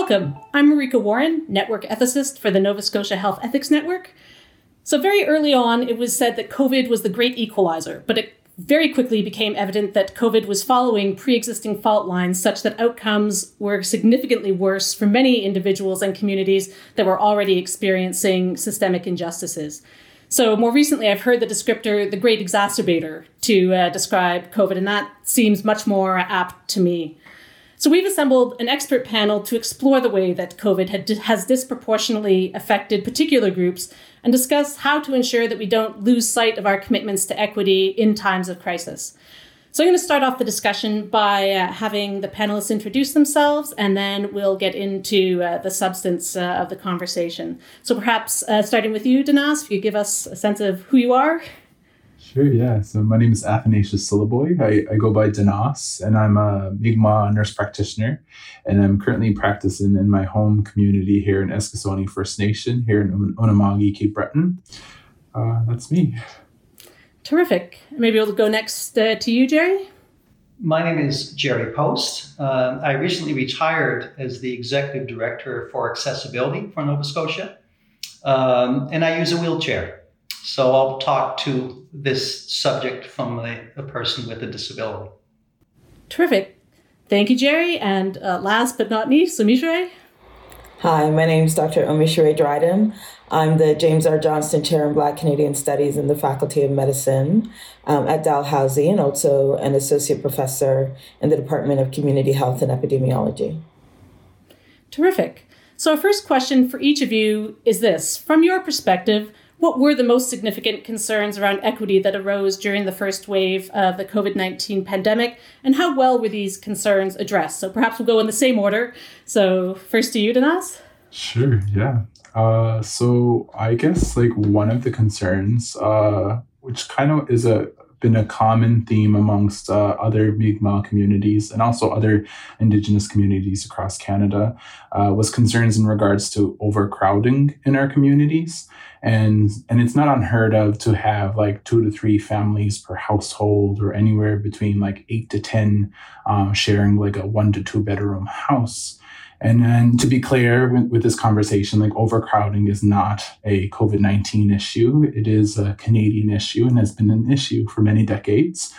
Welcome. I'm Marika Warren, network ethicist for the Nova Scotia Health Ethics Network. So very early on, it was said that COVID was the great equalizer, but it very quickly became evident that COVID was following pre-existing fault lines such that outcomes were significantly worse for many individuals and communities that were already experiencing systemic injustices. So more recently, I've heard the descriptor, the great exacerbator, to describe COVID, and that seems much more apt to me. So we've assembled an expert panel to explore the way that COVID has disproportionately affected particular groups and discuss how to ensure that we don't lose sight of our commitments to equity in times of crisis. So I'm going to start off the discussion by having the panelists introduce themselves, and then we'll get into the substance of the conversation. So perhaps starting with you, Danas, if you give us a sense of who you are. Sure, yeah. So my name is Athanasius Syllaboy. I go by Danas, and I'm a Mi'kmaq nurse practitioner, and I'm currently practicing in my home community here in Eskasoni First Nation, here in Unama'ki, Cape Breton. That's me. Terrific. Maybe we'll go next to you, Jerry. My name is Jerry Post. I recently retired as the Executive Director for Accessibility for Nova Scotia, and I use a wheelchair. So I'll talk to this subject from a person with a disability. Terrific. Thank you, Jerry. And last but not least, Umishrey. Hi, my name is Dr. Umishrey Dryden. I'm the James R. Johnston Chair in Black Canadian Studies in the Faculty of Medicine at Dalhousie, and also an associate professor in the Department of Community Health and Epidemiology. Terrific. So our first question for each of you is this. From your perspective, what were the most significant concerns around equity that arose during the first wave of the COVID-19 pandemic, and how well were these concerns addressed? So perhaps we'll go in the same order. So first to you, Danas. Sure, yeah. So I guess one of the concerns, which kind of been a common theme amongst other Mi'kmaq communities and also other Indigenous communities across Canada, was concerns in regards to overcrowding in our communities. And it's not unheard of to have 2 to 3 families per household, or anywhere between 8 to 10 sharing a 1 to 2 bedroom house. And then to be clear with this conversation, overcrowding is not a COVID-19 issue. It is a Canadian issue and has been an issue for many decades.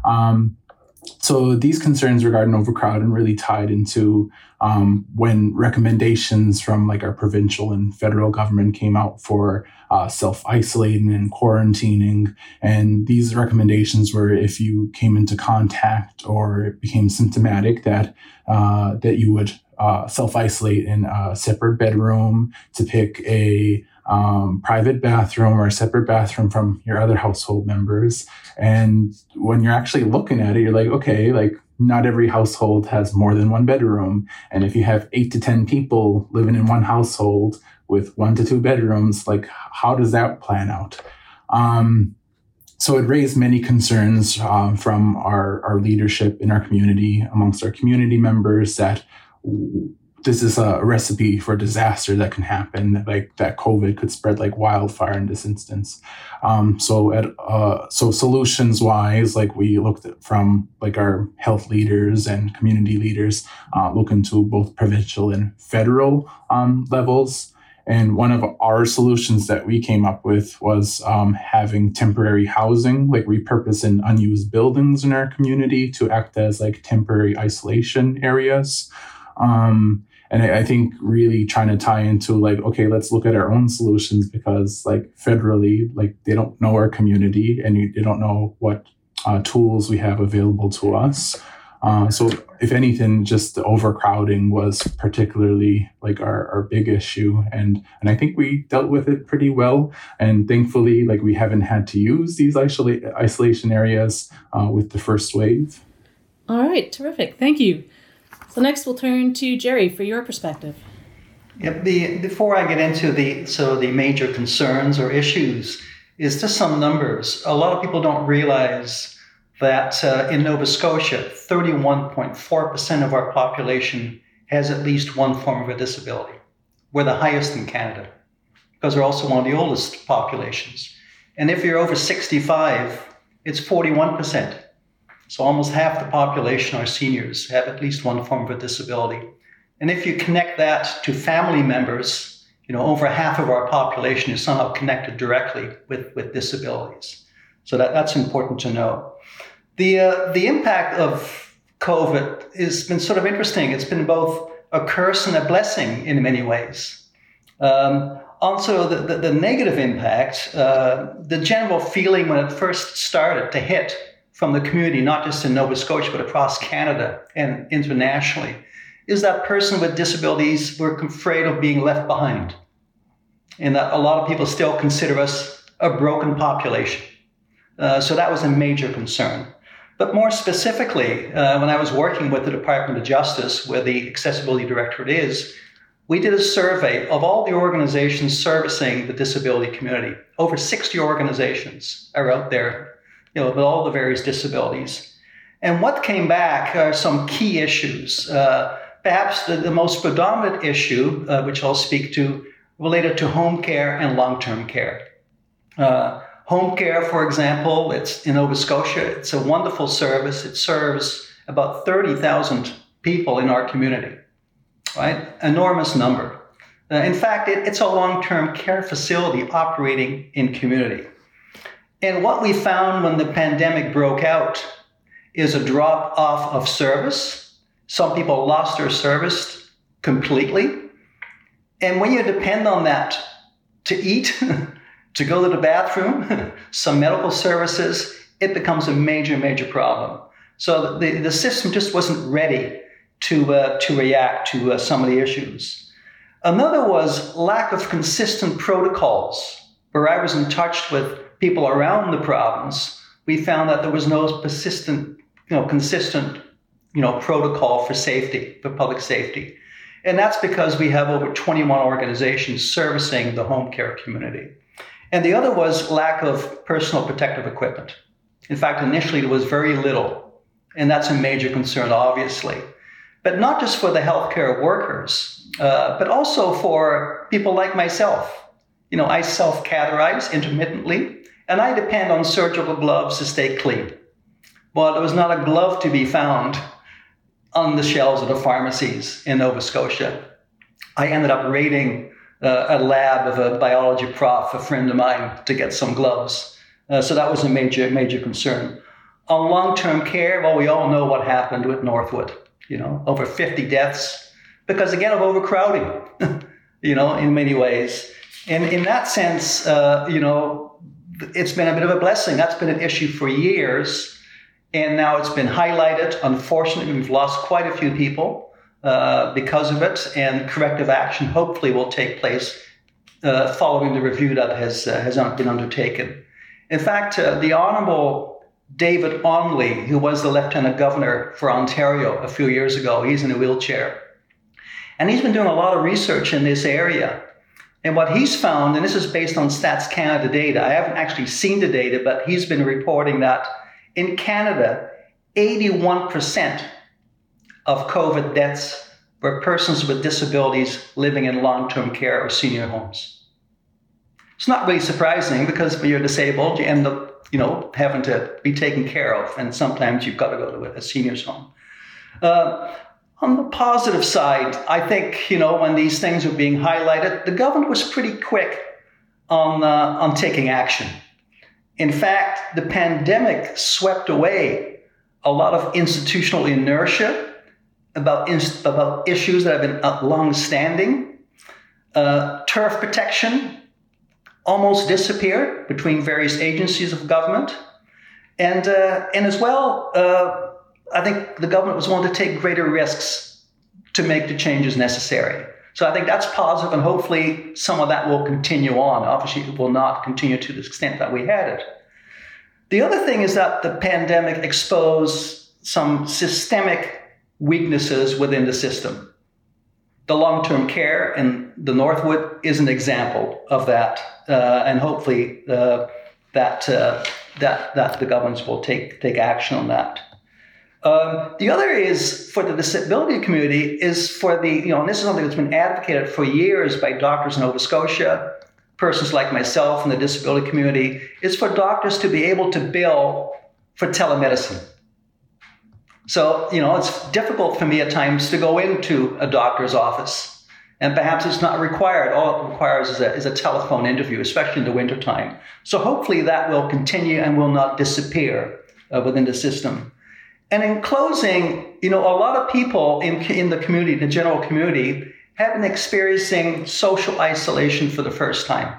So these concerns regarding overcrowding really tied into when recommendations from our provincial and federal government came out for self-isolating and quarantining. And these recommendations were if you came into contact or it became symptomatic that you would self-isolate in a separate bedroom, to pick a private bathroom or a separate bathroom from your other household members. And when you're actually looking at it, you're okay, not every household has more than 1 bedroom. And if you have 8 to 10 people living in one household with 1 to 2 bedrooms, how does that plan out? So it raised many concerns from our leadership in our community, amongst our community members, that this is a recipe for disaster that can happen, that COVID could spread like wildfire in this instance. So solutions wise, we looked at from our health leaders and community leaders, look into both provincial and federal levels. And one of our solutions that we came up with was having temporary housing, repurposing unused buildings in our community to act as temporary isolation areas. And I think really trying to tie into okay, let's look at our own solutions, because federally, they don't know our community and they don't know what tools we have available to us. So if anything, just the overcrowding was particularly our big issue. And I think we dealt with it pretty well. And thankfully, we haven't had to use these isolation areas with the first wave. All right, terrific. Thank you. So next we'll turn to Jerry for your perspective. Yep. Before I get into the major concerns or issues, is just some numbers. A lot of people don't realize that in Nova Scotia, 31.4% of our population has at least one form of a disability. We're the highest in Canada because we're also one of the oldest populations. And if you're over 65, it's 41%. So almost half the population are seniors, have at least one form of a disability. And if you connect that to family members, over half of our population is somehow connected directly with disabilities. So that's important to know. The impact of COVID has been sort of interesting. It's been both a curse and a blessing in many ways. Also, the negative impact, the general feeling when it first started to hit from the community, not just in Nova Scotia, but across Canada and internationally, is that person with disabilities were afraid of being left behind. And that a lot of people still consider us a broken population. So that was a major concern. But more specifically, when I was working with the Department of Justice, where the Accessibility Directorate is, we did a survey of all the organizations servicing the disability community. Over 60 organizations are out there, with all the various disabilities. And what came back are some key issues. Perhaps the most predominant issue, which I'll speak to, related to home care and long-term care. Home care, for example, it's in Nova Scotia. It's a wonderful service. It serves about 30,000 people in our community, right? Enormous number. In fact, it's a long-term care facility operating in community. And what we found when the pandemic broke out is a drop off of service. Some people lost their service completely. And when you depend on that to eat, to go to the bathroom, some medical services, it becomes a major, major problem. So the system just wasn't ready to react to some of the issues. Another was lack of consistent protocols. Where I was in touch with people around the province, we found that there was no consistent protocol for safety, for public safety. And that's because we have over 21 organizations servicing the home care community. And the other was lack of personal protective equipment. In fact, initially there was very little, and that's a major concern, obviously. But not just for the healthcare workers, but also for people like myself. I self-catheterize intermittently, and I depend on surgical gloves to stay clean. Well, there was not a glove to be found on the shelves of the pharmacies in Nova Scotia. I ended up raiding a lab of a biology prof, a friend of mine, to get some gloves. So that was a major, major concern. On long-term care, well, we all know what happened with Northwood. Over 50 deaths because, again, of overcrowding, in many ways. And in that sense, it's been a bit of a blessing. That's been an issue for years. And now it's been highlighted. Unfortunately, we've lost quite a few people because of it. And corrective action hopefully will take place following the review that has been undertaken. In fact, the Honourable David Onley, who was the Lieutenant Governor for Ontario a few years ago, he's in a wheelchair. And he's been doing a lot of research in this area. And what he's found, and this is based on Stats Canada data, I haven't actually seen the data, but he's been reporting that in Canada, 81% of COVID deaths were persons with disabilities living in long-term care or senior homes. It's not really surprising because when you're disabled, you end up, having to be taken care of. And sometimes you've got to go to a senior's home. On the positive side, I think, when these things were being highlighted, the government was pretty quick on taking action. In fact, the pandemic swept away a lot of institutional inertia about issues that have been long-standing. Turf protection almost disappeared between various agencies of government. And as well, I think the government was willing to take greater risks to make the changes necessary. So I think that's positive, and hopefully some of that will continue on. Obviously, it will not continue to the extent that we had it. The other thing is that the pandemic exposed some systemic weaknesses within the system. The long-term care in the Northwood is an example of that, and hopefully that the governments will take action on that. The other is for the disability community is for and this is something that's been advocated for years by doctors in Nova Scotia, persons like myself in the disability community, is for doctors to be able to bill for telemedicine. So, it's difficult for me at times to go into a doctor's office, and perhaps it's not required. All it requires is a telephone interview, especially in the wintertime. So hopefully that will continue and will not disappear within the system. And in closing, a lot of people in the community, the general community, have been experiencing social isolation for the first time.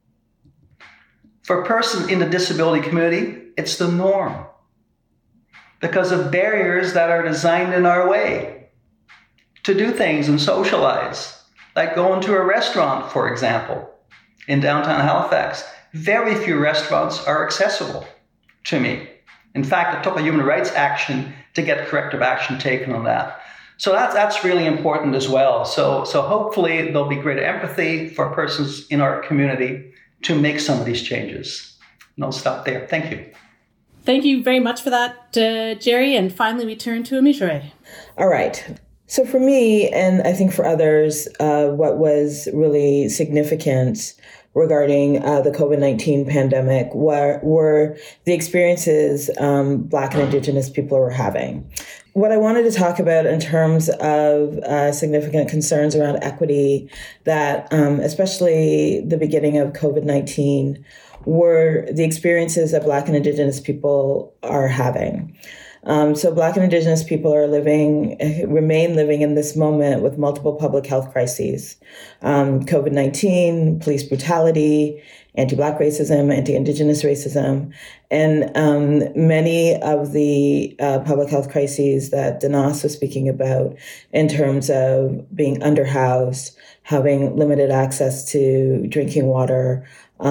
For persons in the disability community, it's the norm because of barriers that are designed in our way to do things and socialize, like going to a restaurant, for example, in downtown Halifax. Very few restaurants are accessible to me. In fact, I took a human rights action to get corrective action taken on that. So that's really important as well. So hopefully there'll be greater empathy for persons in our community to make some of these changes. And I'll stop there. Thank you. Thank you very much for that, Jerry. And finally, we turn to Amisha. All right. So for me, and I think for others, what was really significant regarding the COVID-19 pandemic were the experiences Black and Indigenous people were having. What I wanted to talk about in terms of significant concerns around equity that, especially the beginning of COVID-19, were the experiences that Black and Indigenous people are having. So Black and Indigenous people remain living in this moment with multiple public health crises, COVID-19, police brutality, anti-Black racism, anti-Indigenous racism, and many of the public health crises that Dinas was speaking about in terms of being underhoused, having limited access to drinking water,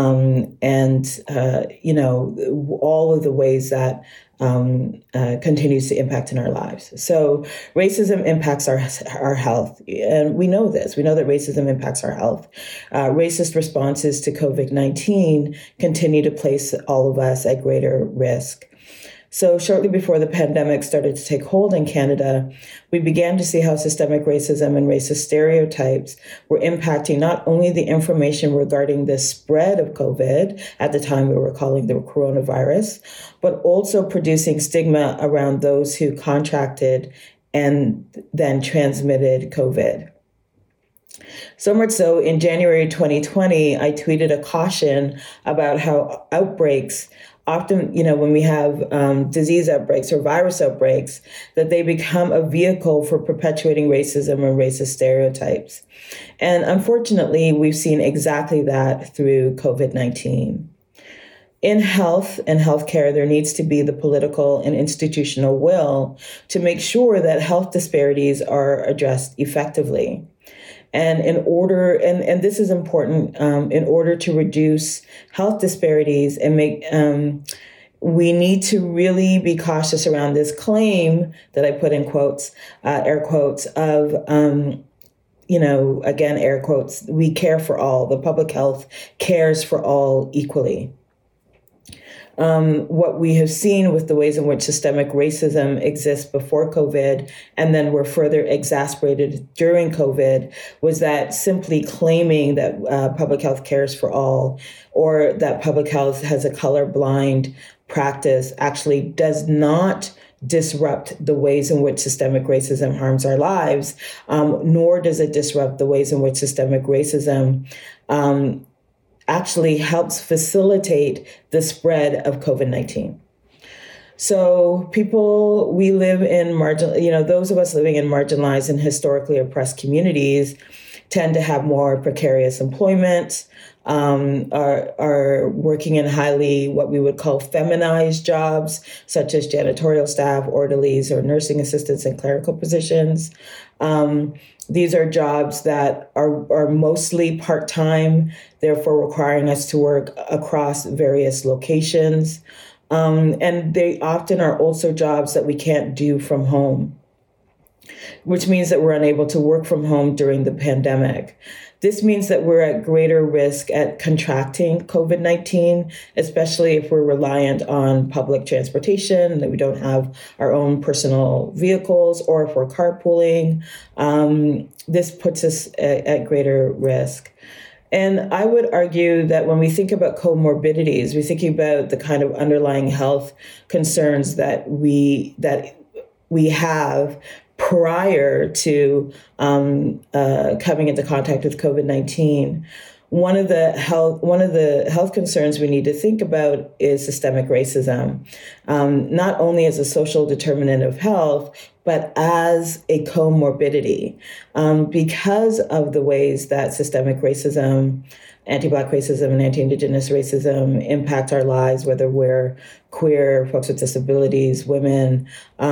and all of the ways that continues to impact in our lives. So racism impacts our health. And we know this. We know that racism impacts our health. Racist responses to COVID-19 continue to place all of us at greater risk. So shortly before the pandemic started to take hold in Canada, we began to see how systemic racism and racist stereotypes were impacting not only the information regarding the spread of COVID, at the time we were calling the coronavirus, but also producing stigma around those who contracted and then transmitted COVID. So much so, in January 2020, I tweeted a caution about how outbreaks often, when we have disease outbreaks or virus outbreaks, that they become a vehicle for perpetuating racism and racist stereotypes. And unfortunately, we've seen exactly that through COVID-19. In health and healthcare, there needs to be the political and institutional will to make sure that health disparities are addressed effectively. And and this is important, in order to reduce health disparities and we need to really be cautious around this claim that I put in quotes, air quotes, of, again, air quotes, we care for all. The public health cares for all equally. What we have seen with the ways in which systemic racism exists before COVID and then were further exacerbated during COVID was that simply claiming that public health cares for all or that public health has a colorblind practice actually does not disrupt the ways in which systemic racism harms our lives, nor does it disrupt the ways in which systemic racism actually helps facilitate the spread of COVID-19. So we live in those of us living in marginalized and historically oppressed communities tend to have more precarious employment, are working in highly what we would call feminized jobs, such as janitorial staff, orderlies, or nursing assistants and clerical positions. These are jobs that are mostly part-time, therefore requiring us to work across various locations. And they often are also jobs that we can't do from home, which means that we're unable to work from home during the pandemic. This means that we're at greater risk at contracting COVID-19, especially if we're reliant on public transportation, that we don't have our own personal vehicles, or if we're carpooling. This puts us at greater risk. And I would argue that when we think about comorbidities, we're thinking about the kind of underlying health concerns that we have prior to coming into contact with COVID-19. One of the health concerns we need to think about is systemic racism, not only as a social determinant of health, but as a comorbidity, because of the ways that systemic racism, anti-Black racism, and anti-Indigenous racism impact our lives, whether we're queer, folks with disabilities, women.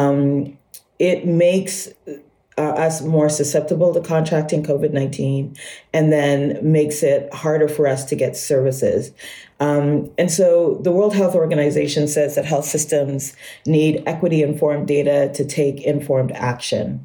It makes us more susceptible to contracting COVID-19, and then makes it harder for us to get services. And so the World Health Organization says that health systems need equity-informed data to take informed action.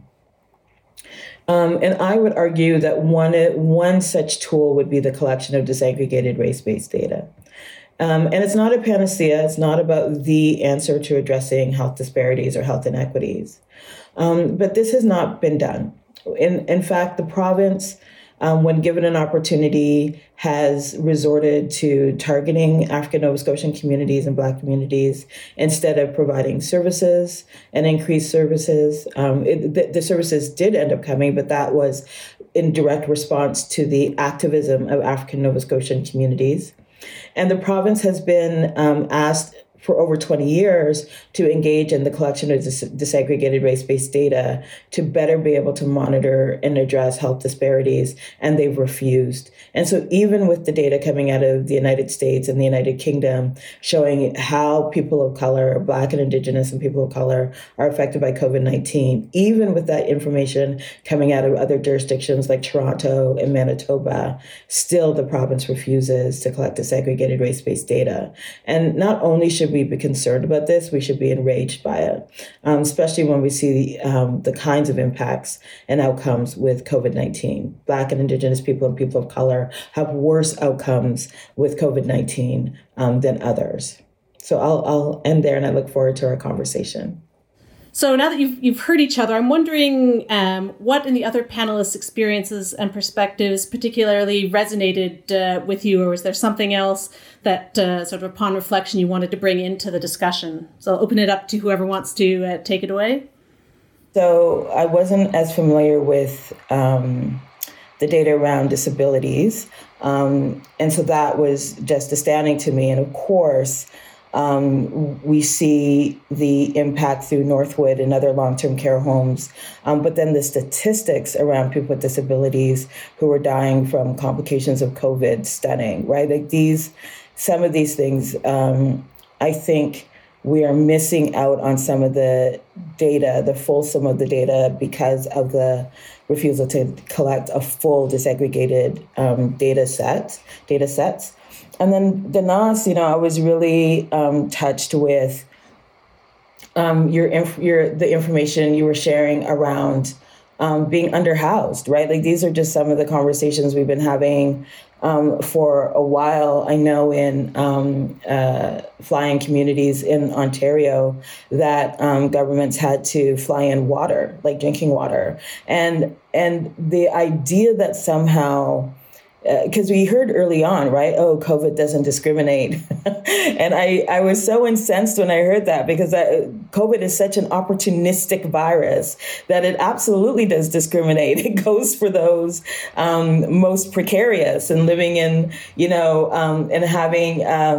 And I would argue that one such tool would be the collection of disaggregated race-based data. And it's not a panacea. It's not about the answer to addressing health disparities or health inequities. But this has not been done. In fact, the province, when given an opportunity, has resorted to targeting African Nova Scotian communities and Black communities instead of providing services and increased services. The services did end up coming, but that was in direct response to the activism of African Nova Scotian communities. And the province has been asked for over 20 years to engage in the collection of disaggregated race-based data to better be able to monitor and address health disparities, and they've refused. And so even with the data coming out of the United States and the United Kingdom showing how people of color, Black and Indigenous and people of color, are affected by COVID-19, even with that information coming out of other jurisdictions like Toronto and Manitoba, still the province refuses to collect disaggregated race-based data. And not only should we be concerned about this, we should be enraged by it, especially when we see the kinds of impacts and outcomes with COVID-19. Black and Indigenous people and people of color have worse outcomes with COVID-19 than others. So I'll end there, and I look forward to our conversation. So now that you've heard each other, I'm wondering what in the other panelists' experiences and perspectives particularly resonated with you, or was there something else that sort of upon reflection you wanted to bring into the discussion? So I'll open it up to whoever wants to take it away. So I wasn't as familiar with the data around disabilities, and so that was just astounding to me. And of course, we see the impact through Northwood and other long-term care homes, but then the statistics around people with disabilities who are dying from complications of COVID, stunning, right? Like some of these things, I think we are missing out on some of the data, the fulsome of the data, because of the refusal to collect a full disaggregated data sets. And then Danas, I was really touched with the information you were sharing around being underhoused, right? Like these are just some of the conversations we've been having for a while. I know in fly-in communities in Ontario that governments had to fly in water, like drinking water, and the idea that somehow. Because we heard early on, right? Oh, COVID doesn't discriminate. And I was so incensed when I heard that, because COVID is such an opportunistic virus that it absolutely does discriminate. It goes for those most precarious and living in, and having,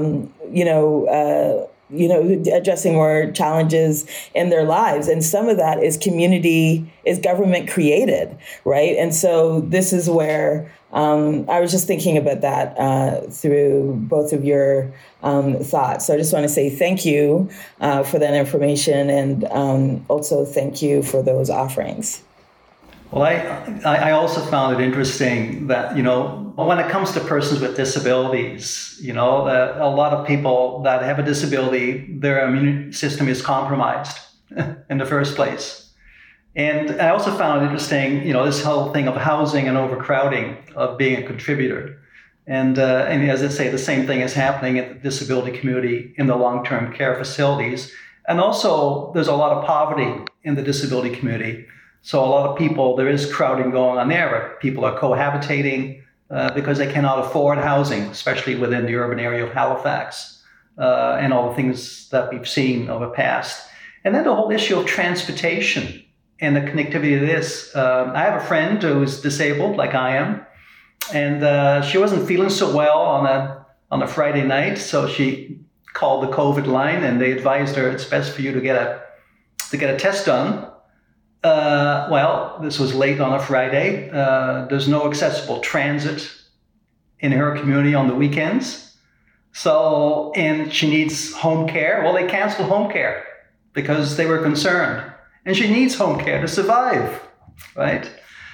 addressing more challenges in their lives. And some of that is government created, right? And so this is where I was just thinking about that through both of your thoughts. So I just want to say thank you for that information, and also thank you for those offerings. Well, I also found it interesting that, when it comes to persons with disabilities, a lot of people that have a disability, their immune system is compromised in the first place. And I also found it interesting, this whole thing of housing and overcrowding, of being a contributor. And as I say, the same thing is happening at the disability community in the long-term care facilities. And also, there's a lot of poverty in the disability community. So a lot of people, there is crowding going on there, where people are cohabitating because they cannot afford housing, especially within the urban area of Halifax, and all the things that we've seen over past. And then the whole issue of transportation and the connectivity to this. I have a friend who's disabled, like I am, and she wasn't feeling so well on a Friday night, so she called the COVID line, and they advised her it's best for you to get a test done. Well, this was late on a Friday. There's no accessible transit in her community on the weekends. So, and she needs home care. Well, they canceled home care because they were concerned. And she needs home care to survive, right?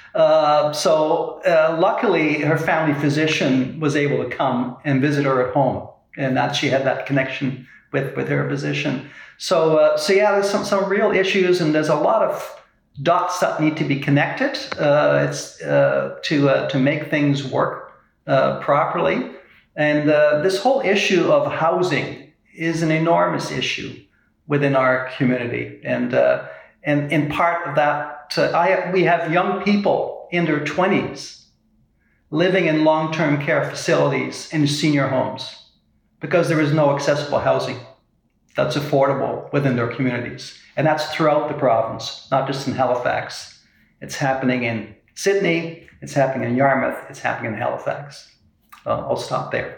So luckily, her family physician was able to come and visit her at home, and that she had that connection with her physician. So yeah, there's some real issues, and there's a lot of dots that need to be connected. It's to make things work properly. And this whole issue of housing is an enormous issue within our community. And in part of that, we have young people in their 20s living in long-term care facilities in senior homes because there is no accessible housing that's affordable within their communities. And that's throughout the province, not just in Halifax. It's happening in Sydney, it's happening in Yarmouth, it's happening in Halifax. I'll stop there.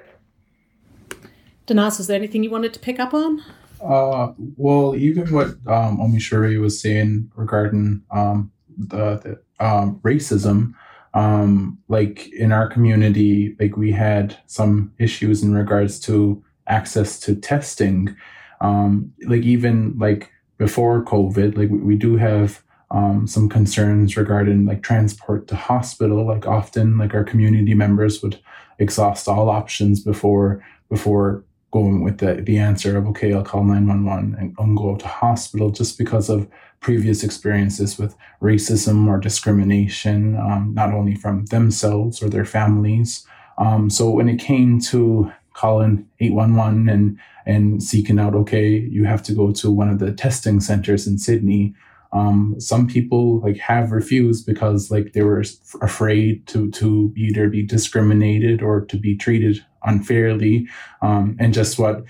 Danas, is there anything you wanted to pick up on? Well, even what Omishore was saying regarding the racism, like in our community, like we had some issues in regards to access to testing. Like even like before COVID, like we do have some concerns regarding like transport to hospital. Like often, like our community members would exhaust all options before going with the answer of, okay, I'll call 911 and go to hospital, just because of previous experiences with racism or discrimination, not only from themselves or their families. So when it came to calling 811 and seeking out, okay, you have to go to one of the testing centers in Sydney, some people like have refused because like they were afraid to either be discriminated or to be treated unfairly. And just what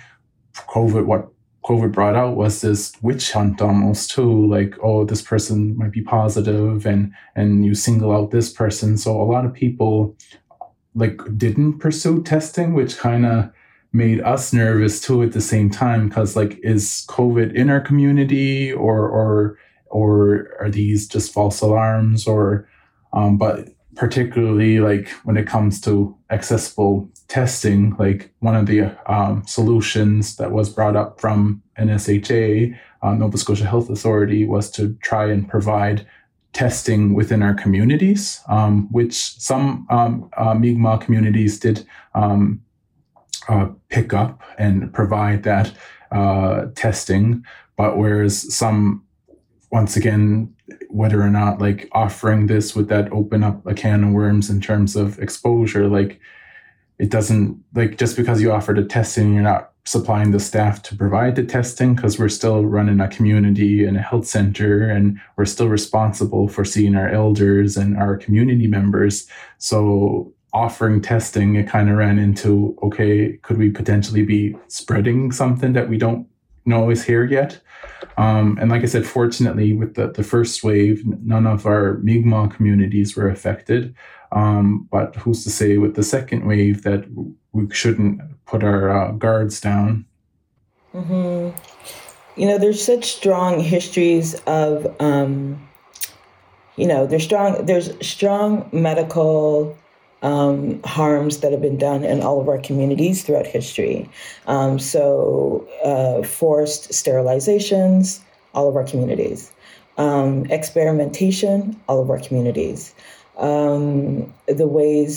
COVID brought out was this witch hunt almost too, like, oh, this person might be positive and you single out this person. So a lot of people like didn't pursue testing, which kind of made us nervous too at the same time, because like, is COVID in our community or are these just false alarms? Or but particularly like when it comes to accessible testing, like one of the solutions that was brought up from NSHA, Nova Scotia Health Authority, was to try and provide testing within our communities, which some Mi'kmaq communities did pick up and provide that testing, but whereas some, once again, whether or not like offering this, would that open up a can of worms in terms of exposure? Like it doesn't, like just because you offer the testing, you're not supplying the staff to provide the testing, because we're still running a community and a health center, and we're still responsible for seeing our elders and our community members. So offering testing, it kind of ran into, okay, could we potentially be spreading something that we don't know is here yet? And like I said, fortunately, with the first wave, none of our Mi'kmaq communities were affected. But who's to say with the second wave that we shouldn't put our guards down? Mm-hmm. You know, there's such strong histories of, there's strong medical harms that have been done in all of our communities throughout history. Forced sterilizations, all of our communities. Experimentation, all of our communities. The ways,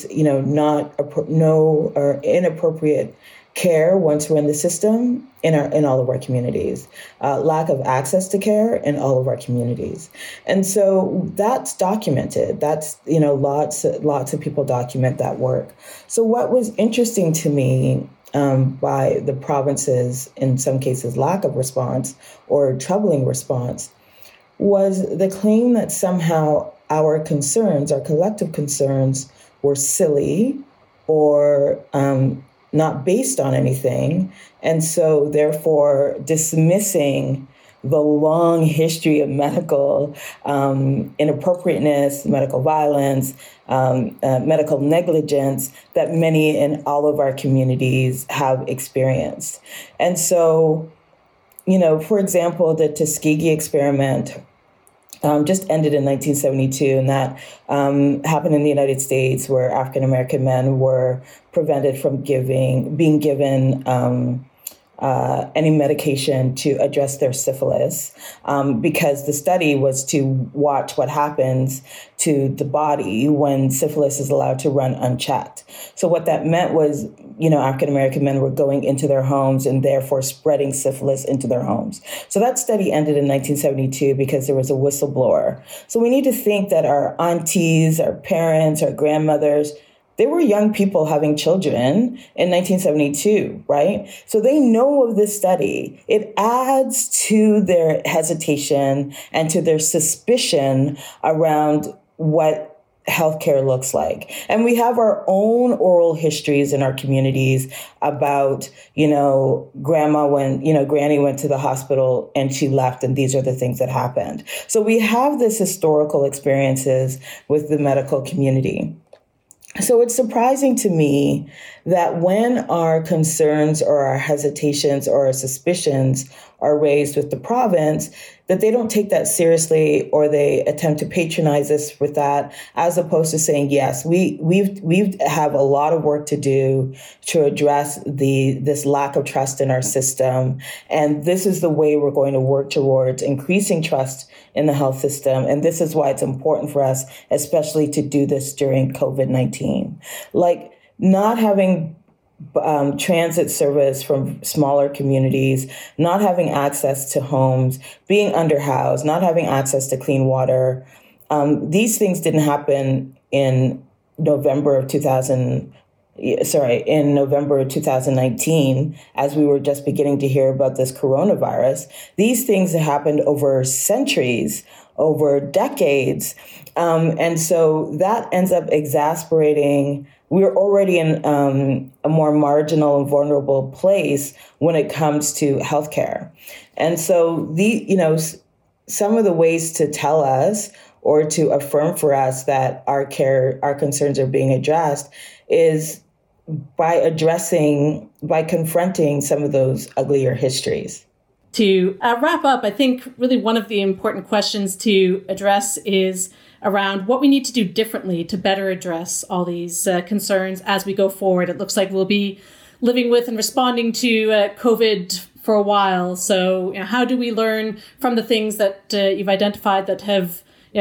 or inappropriate care once we're in the system in all of our communities, lack of access to care in all of our communities. And so that's documented. That's, lots of people document that work. So what was interesting to me by the province's, in some cases, lack of response or troubling response was the claim that somehow our concerns, our collective concerns, were silly or not based on anything, and so therefore dismissing the long history of medical inappropriateness, medical violence, medical negligence that many in all of our communities have experienced. And so, for example, the Tuskegee experiment just ended in 1972, and that happened in the United States, where African American men were prevented from being given any medication to address their syphilis, because the study was to watch what happens to the body when syphilis is allowed to run unchecked. So what that meant was, African American men were going into their homes and therefore spreading syphilis into their homes. So that study ended in 1972 because there was a whistleblower. So we need to think that our aunties, our parents, our grandmothers, they were young people having children in 1972, right? So they know of this study. It adds to their hesitation and to their suspicion around what healthcare looks like. And we have our own oral histories in our communities about, grandma when, granny went to the hospital and she left, and these are the things that happened. So we have this historical experiences with the medical community. So it's surprising to me that when our concerns or our hesitations or our suspicions are raised with the province, that they don't take that seriously, or they attempt to patronize us with that, as opposed to saying, yes, we have a lot of work to do to address this lack of trust in our system. And this is the way we're going to work towards increasing trust in the health system. And this is why it's important for us, especially to do this during COVID-19. Like not having transit service from smaller communities, not having access to homes, being underhoused, not having access to clean water. These things didn't happen in November of 2019, as we were just beginning to hear about this coronavirus. These things happened over centuries, over decades. And so that ends up exasperating. We're already in a more marginal and vulnerable place when it comes to healthcare. And so some of the ways to tell us or to affirm for us that our concerns are being addressed is by confronting some of those uglier histories. To wrap up, I think really one of the important questions to address is around what we need to do differently to better address all these concerns as we go forward. It looks like we'll be living with and responding to COVID for a while. So how do we learn from the things that you've identified that have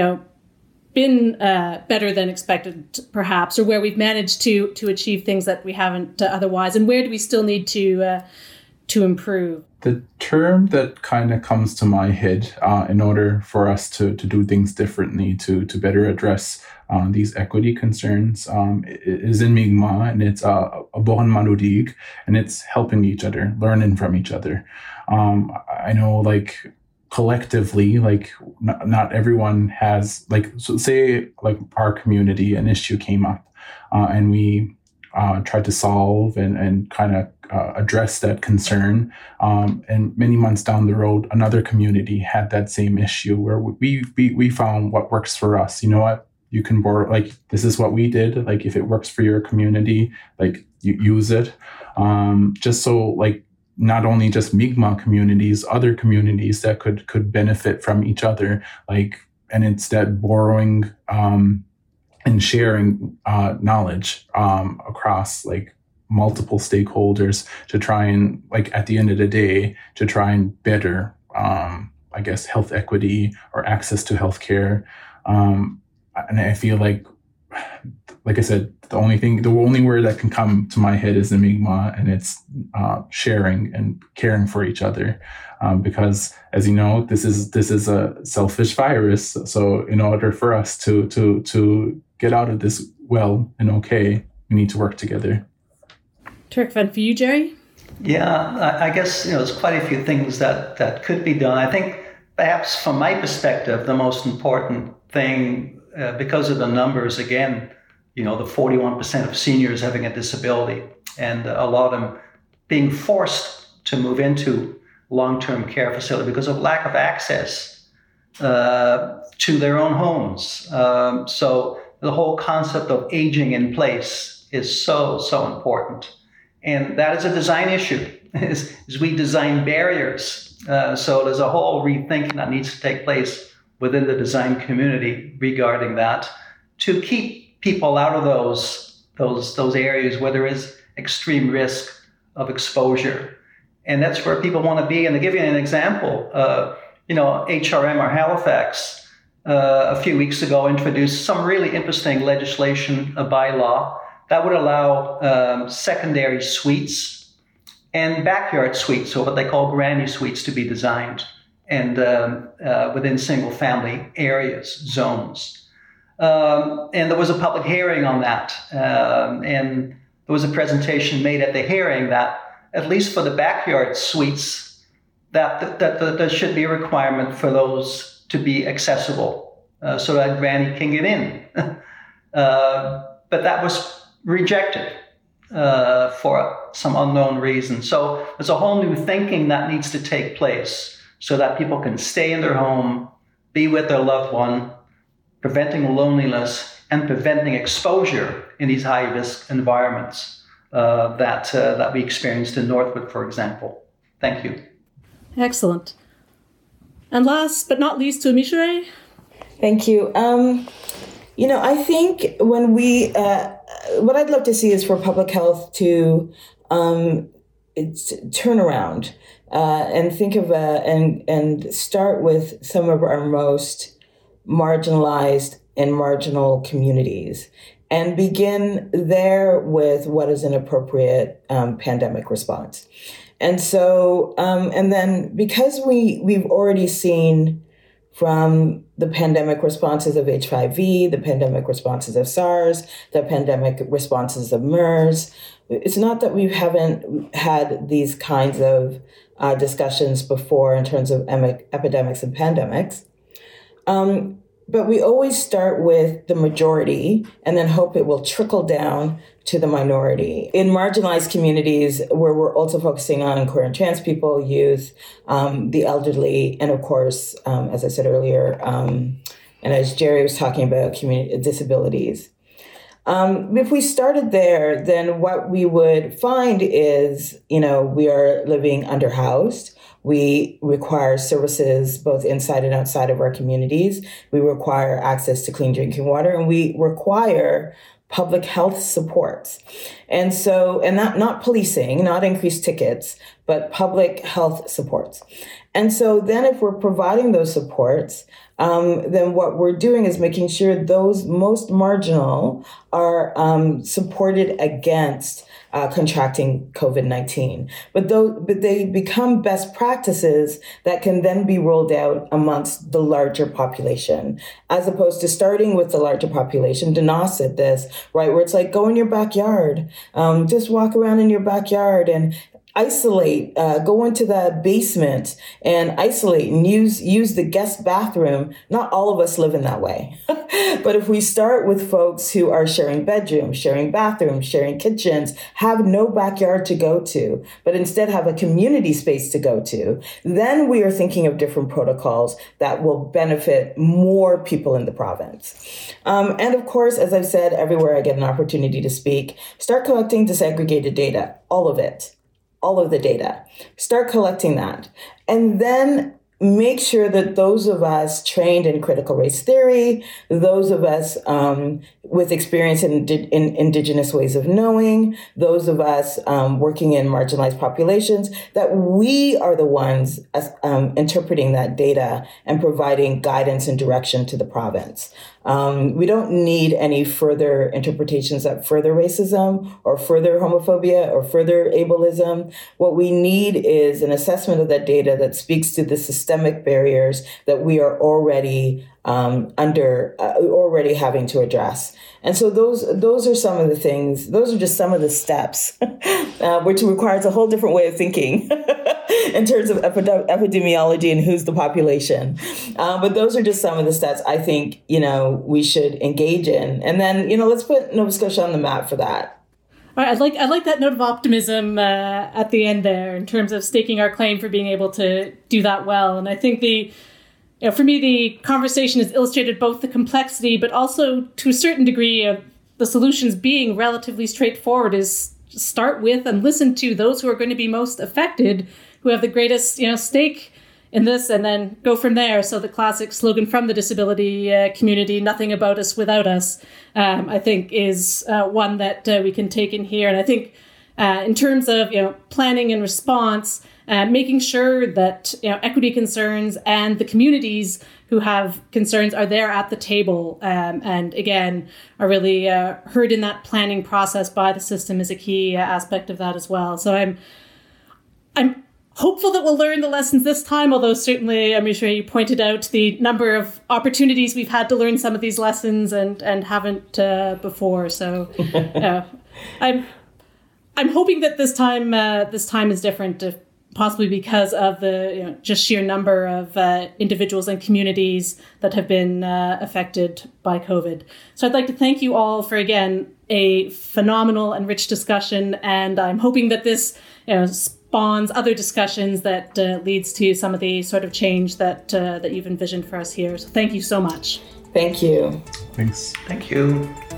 been better than expected, perhaps, or where we've managed to achieve things that we haven't otherwise, and where do we still need to improve? The term that kind of comes to my head in order for us to do things differently, to better address these equity concerns is in Mi'kmaq, and it's Abohan Maludig, and it's helping each other, learning from each other. I know, collectively, not everyone has, so say, our community, an issue came up and we tried to solve and kind of address that concern. And many months down the road, another community had that same issue where we found what works for us. You know what? You can borrow, this is what we did. If it works for your community, you use it. Just so, not only just Mi'kmaq communities, other communities that could benefit from each other, and it's that borrowing and sharing knowledge across multiple stakeholders to try and at the end of the day to try and better health equity or access to healthcare. And I feel like I said, the only word that can come to my head is the Mi'kmaq, and it's sharing and caring for each other. Because, as you know, this is a selfish virus. So in order for us to get out of this well and okay, we need to work together. Terrific. And for you, Jerry? Yeah, I guess there's quite a few things that could be done. I think perhaps from my perspective, the most important thing, because of the numbers, again, the 41% of seniors having a disability, and a lot of them being forced to move into long-term care facility because of lack of access to their own homes. So the whole concept of aging in place is so important. And that is a design issue, is we design barriers. So there's a whole rethinking that needs to take place within the design community regarding that to keep people out of those areas where there is extreme risk of exposure. And that's where people want to be. And to give you an example, HRM or Halifax a few weeks ago introduced some really interesting legislation, a bylaw, that would allow secondary suites and backyard suites, or what they call granny suites, to be designed and within single-family areas, zones. And there was a public hearing on that. And there was a presentation made at the hearing that, at least for the backyard suites, that there should be a requirement for those to be accessible so that granny can get in. But that was rejected for some unknown reason. So there's a whole new thinking that needs to take place so that people can stay in their home, be with their loved one, preventing loneliness and preventing exposure in these high-risk environments that we experienced in Northwood, for example. Thank you. Excellent. And last but not least, to Michere. Thank you. I think when we, what I'd love to see is for public health to turn around and think of and start with some of our most marginalized and marginal communities and begin there with what is an appropriate pandemic response. And so, and then because we've already seen from the pandemic responses of HIV, the pandemic responses of SARS, the pandemic responses of MERS, it's not that we haven't had these kinds of discussions before in terms of epidemics and pandemics. But we always start with the majority and then hope it will trickle down to the minority. In marginalized communities, where we're also focusing on queer and trans people, youth, the elderly, and of course, as I said earlier, and as Jerry was talking about, community disabilities. If we started there, then what we would find is, we are living underhoused. We require services both inside and outside of our communities. We require access to clean drinking water, and we require public health supports. And so, and not policing, not increased tickets, but public health supports. And so then if we're providing those supports, then what we're doing is making sure those most marginal are supported against contracting COVID-19. But they become best practices that can then be rolled out amongst the larger population, as opposed to starting with the larger population. Dana said this, right, where it's like, go in your backyard, just walk around in your backyard and isolate, go into the basement and isolate and use the guest bathroom. Not all of us live in that way. But if we start with folks who are sharing bedrooms, sharing bathrooms, sharing kitchens, have no backyard to go to, but instead have a community space to go to, then we are thinking of different protocols that will benefit more people in the province. And of course, as I've said, everywhere I get an opportunity to speak, start collecting disaggregated data, all of it. All of the data. Start collecting that. And then make sure that those of us trained in critical race theory, those of us with experience in Indigenous ways of knowing, those of us working in marginalized populations, that we are the ones interpreting that data and providing guidance and direction to the province. We don't need any further interpretations that further racism or further homophobia or further ableism. What we need is an assessment of that data that speaks to the systemic barriers that we are already already having to address. And so those are some of the things, those are just some of the steps, which requires a whole different way of thinking in terms of epidemiology and who's the population. But those are just some of the steps I think, we should engage in. And then, let's put Nova Scotia on the map for that. I like that note of optimism at the end there in terms of staking our claim for being able to do that well. And I think for me, the conversation has illustrated both the complexity, but also to a certain degree of the solutions being relatively straightforward is start with and listen to those who are going to be most affected, who have the greatest, stake in this, and then go from there. So the classic slogan from the disability community, "Nothing about us without us," I think is one that we can take in here. And I think in terms of planning and response, making sure that equity concerns and the communities who have concerns are there at the table, and again are really heard in that planning process by the system is a key aspect of that as well. So I'm hopeful that we'll learn the lessons this time, although certainly, I'm sure you pointed out the number of opportunities we've had to learn some of these lessons and haven't before. So I'm hoping that this time is different, possibly because of the just sheer number of individuals and communities that have been affected by COVID. So I'd like to thank you all for, again, a phenomenal and rich discussion, and I'm hoping that this spawns other discussions that leads to some of the sort of change that you've envisioned for us here. So thank you so much. Thank you. Thanks. Thank you.